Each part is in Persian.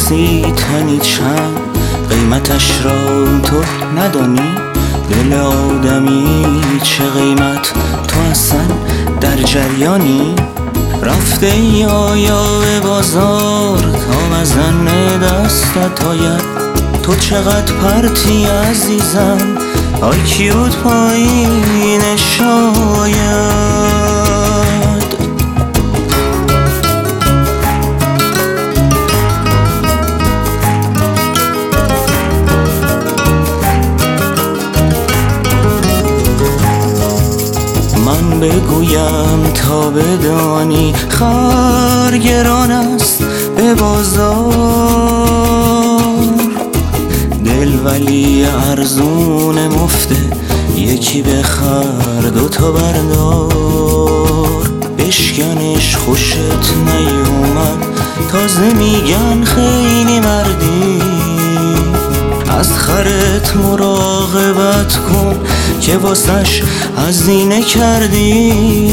بپرسی تنی چند، قیمتش را تو ندانی؟ دل آدمی چه قیمت، تو اصلا در جریانی؟ رفته ای آیا به بازار تا مزن دستت آید؟ تو چقدر پرتی عزیزم، آی کیوت پایین شاید. من بگویم تا بدانی خر گران است به بازار، دل ولی ارزون مفته، یکی بخر دوتا بردار. بشکنش خوشت نیومد، تازه میگن خیلی مردی، از خرت مراقبت کن که واسش هزینه کردی.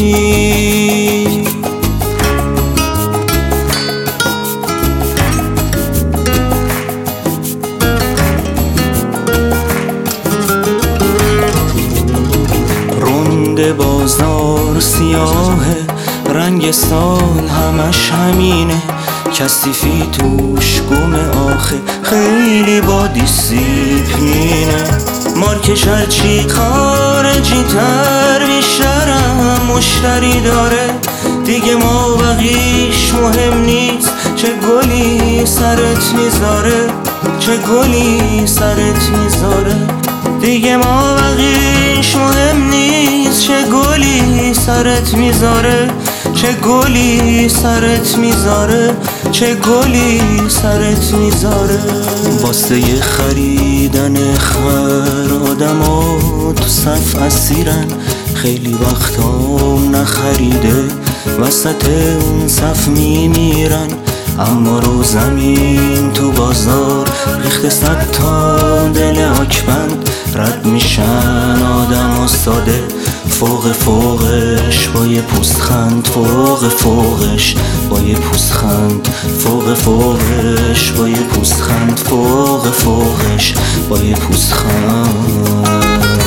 رند بازار سیاهه، رنگ سال همش همینه، کثیفی توش گم آخه، خیلی با دیسیپلینه. مارکش هرچی خارجی تر بیشترم مشتری داره، دیگه ما بقیش مهم نیست، چه گلی سرت میذاره، چه گلی سرت میذاره. دیگه ما بقیش مهم نیست، چه گلی سرت میذاره، چه گلی سرت میذاره، چه گلی سرت میذاره. واسه خریدن خر آدما تو صف اسیرن، خیلی وقتام نخریده وسط اون صف میمیرن. اما رو زمین تو بازار ریخته 100 تا دل آکبند، رد میشن آدم ساده، فوق فوقش با یه پوستخند، فوق فوقش با یه پوستخند، فوق فوقش با یه پوستخند، فوق فوقش با یه پوستخند.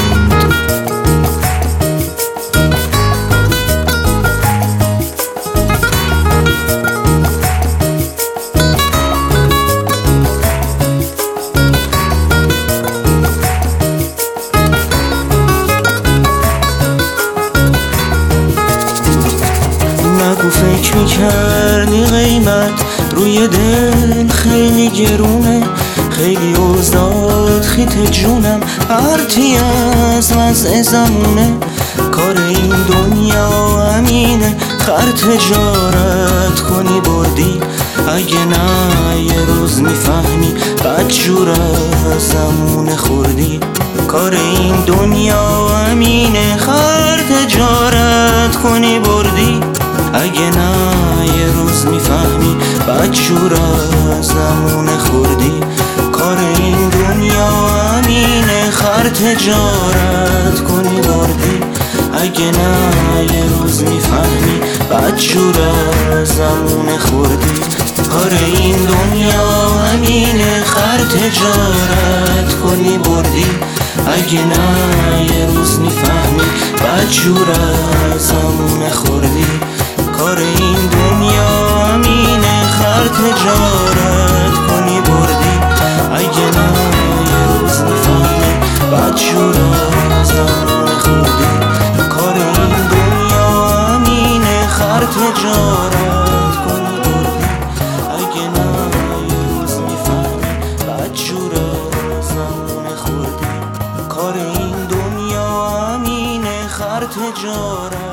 نگو فکر میکردی قیمت روی دل خیلی گرونه، خیلی اوضاعت خیت جونم، پرتی از وضع زمونه. کار این دنیا امینه، خر تجارت کنی بردی، اگه نه یه روز میفهمی بدجور از زمونه خوردی. کار این دنیا امینه، خر تجارت کنی بردی، اگه نه یه روز میفهمی بدجور از زمونه خوردی. کار این دنیا امینه، خر تجارت کنی بردی، اگه نه یه روز میفهمی بدجور از زمونه خوردی. کار این دنیا امینه، خر تجارت کنی بردی، اگه نه یه روز میفهمی بدجور از زمونه خوردی. کار این دنیا امینه، خر تجارت کنی بردی، اگه نه یه روز میفهمی بدجور از زمونه خوردی. کار این دنیا امینه، خر تجارت کنی بردی، اگه نه یه روز میفهمی بدجور از زمونه خوردی. کار این دنیا امینه، خر تجارت